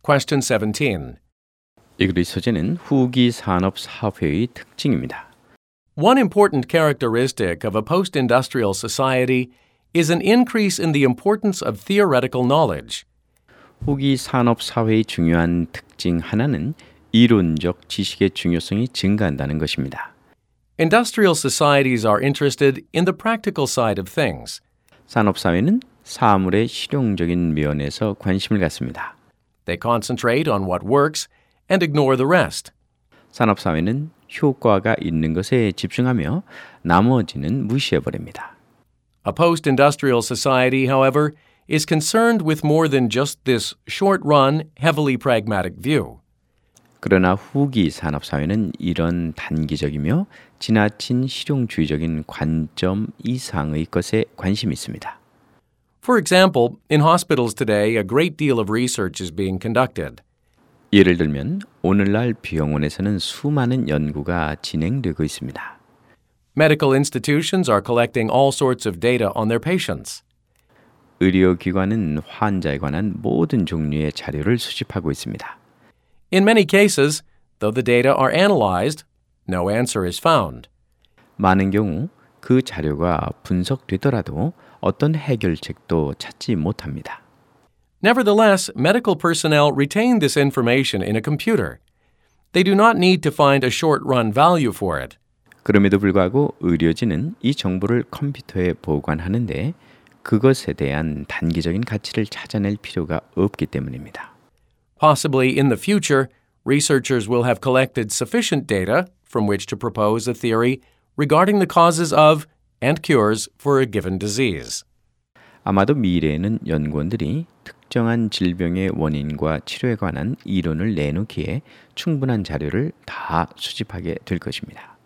Question 17. 이 글의 소재는 후기 산업 사회의 특징입니다. One important characteristic of a post-industrial society is an increase in the importance of theoretical knowledge. 후기 산업 사회의 중요한 특징 하나는 이론적 지식의 중요성이 증가한다는 것입니다. Industrial societies are interested in the practical side of things. 산업 사회는 사물의 실용적인 면에서 관심을 갖습니다. They concentrate on what works and ignore the rest. 산업 사회는 효과가 있는 것에 집중하며 나머지는 무시해버립니다. A post-industrial society, however, is concerned with more than just this short-run, heavily pragmatic view. 그러나 후기 산업 사회는 이런 단기적이며 지나친 실용주의적인 관점 이상의 것에 관심이 있습니다. For example, in hospitals today, a great deal of research is being conducted. 예를 들면 오늘날 병원에서는 수많은 연구가 진행되고 있습니다. Medical institutions are collecting all sorts of data on their patients. 의료기관은 환자에 관한 모든 종류의 자료를 수집하고 있습니다. In many cases, though the data are analyzed, no answer is found. 많은 경우 그 자료가 분석되더라도 어떤 해결책도 찾지 못합니다. Nevertheless, medical personnel retain this information in a computer. They do not need to find a short-run value for it. 그럼에도 불구하고 의료진은 이 정보를 컴퓨터에 보관하는데 그것에 대한 단기적인 가치를 찾아낼 필요가 없기 때문입니다. Possibly in the future, researchers will have collected sufficient data from which to propose a theory regarding the causes of and cures for a given disease. 아마도 미래에는 연구원들이 특정한 질병의 원인과 치료에 관한 이론을 내놓기에 충분한 자료를 다 수집하게 될 것입니다.